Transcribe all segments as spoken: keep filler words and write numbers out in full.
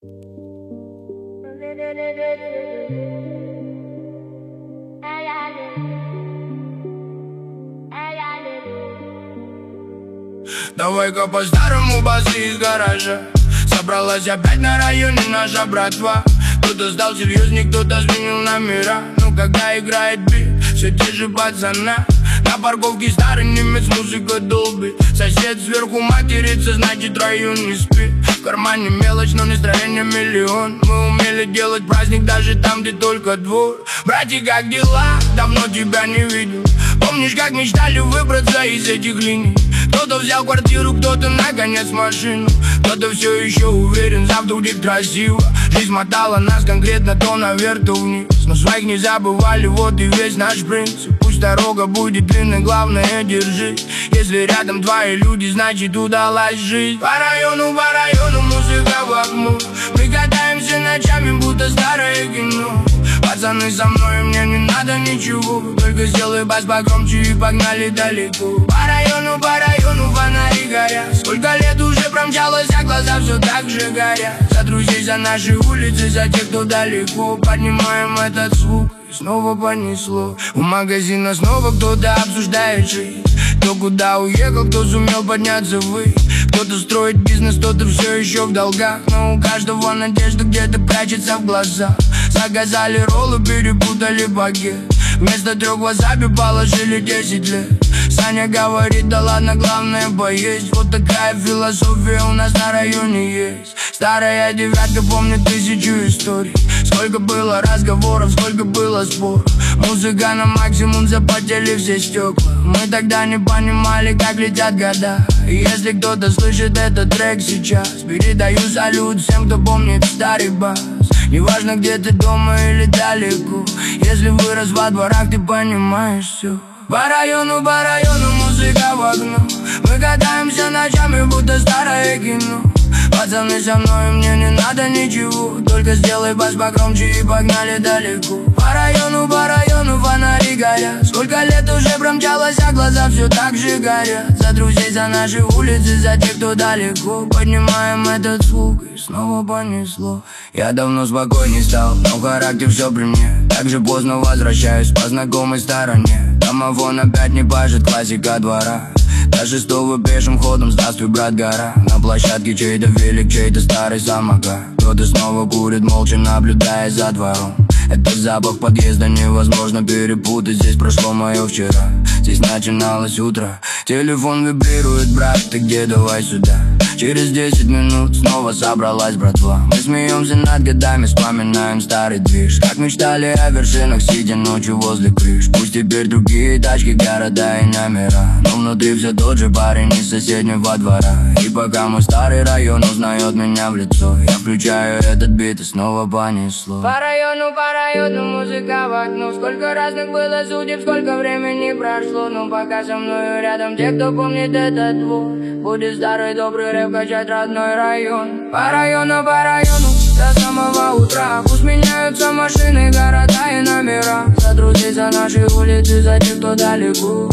Давай-ка по-старому басы из гаража. Собралась опять на районе наша братва. Кто-то стал серьезней, кто-то сменил номера. Ну когда играет бит, все те же пацана. На парковке старый немец, музыка долбит. Сосед сверху матерится, значит район не спит. В кармане мелочь, но настроение миллион. Мы умели делать праздник даже там, где только двор. Братья, как дела? Давно тебя не видел. Помнишь, как мечтали выбраться из этих линий? Кто-то взял квартиру, кто-то наконец машину. Кто-то все еще уверен, завтра будет красиво. Жизнь мотала нас конкретно то наверх, то вниз. Но своих не забывали, вот и весь наш принцип. Пусть дорога будет длинной, главное держись. Если рядом твои люди, значит удалась жизнь. По району, по району музыка в окно. Мы катаемся ночами, будто старое кино. Пацаны со мной, мне не надо ничего. Только сделай бас погромче и погнали далеко. По району, по району фонари горят. Сколько лет уже промчалось, а глаза все так же горят. За друзей, за наши улицы, за тех, кто далеко. Поднимаем этот звук, и снова понесло. У магазина снова кто-то обсуждает жизнь. Кто куда уехал, кто сумел подняться ввысь. Кто-то строит бизнес, кто-то все еще в долгах. Но у каждого надежда где-то прячется в глазах. Заказали роллы, перепутали багет. Вместо трех васаби положили десять лет. Саня говорит, да ладно, главное поесть. Вот такая философия у нас на районе есть. Старая девятка помнит тысячу историй. Сколько было разговоров, сколько было споров. Музыка на максимум, запотели все стекла. Мы тогда не понимали, как летят года. И если кто-то слышит этот трек сейчас, передаю салют всем, кто помнит старый бас. Неважно, где ты, дома или далеко. Если вырос во дворах, ты понимаешь все. По району, по району музыка в окно. Мы катаемся ночами, будто старое кино. Пацаны со мной, мне не надо ничего. Только сделай бас погромче и погнали далеко. По району, по району фонари горят. Сколько лет уже промчалось, а глаза все так же горят. За друзей, за наши улицы, за тех, кто далеко. Поднимаем этот звук, и снова понесло. Я давно спокойней стал, но характер все при мне. Так же поздно возвращаюсь по знакомой стороне. Домофон опять не пашет, классика двора. До шестого пешим ходом, здравствуй, брат, гора. На площадке чей-то велик, чей-то старый самокат. Кто-то снова курит, молча наблюдая за двором. Это запах подъезда, невозможно перепутать. Здесь прошло мое вчера, здесь начиналось утро. Телефон вибрирует, брат, ты где, давай сюда. Через десять минут снова собралась братва. Мы смеемся над годами, вспоминаем старый движ. Как мечтали о вершинах, сидя ночью возле крыш. Пусть теперь другие тачки, города и номера, но внутри все тот же парень из соседнего двора. И пока мой старый район узнает меня в лицо, я включаю этот бит и снова понесло. По району, по району музыка в окно. Сколько разных было судеб, сколько времени прошло. Но пока со мною рядом те, кто помнит этот двор. Будет старый добрый рэп качать родной район. По району, по району до самого утра. Пусть меняются машины, города и номера. За друзей, за наши улицы, за тех, кто далеко.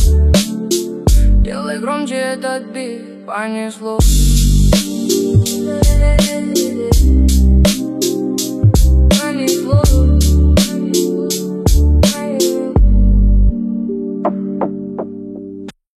Делай громче этот бит, понесло. Понесло.